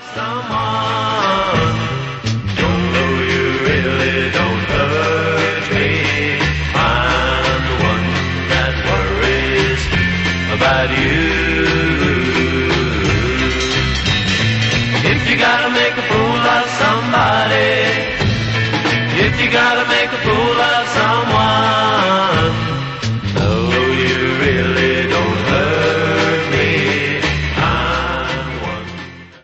of someone, don't know you really don't hurt me. I'm the one that worries about you. If you gotta make a fool of somebody, if you gotta make a fool of someone,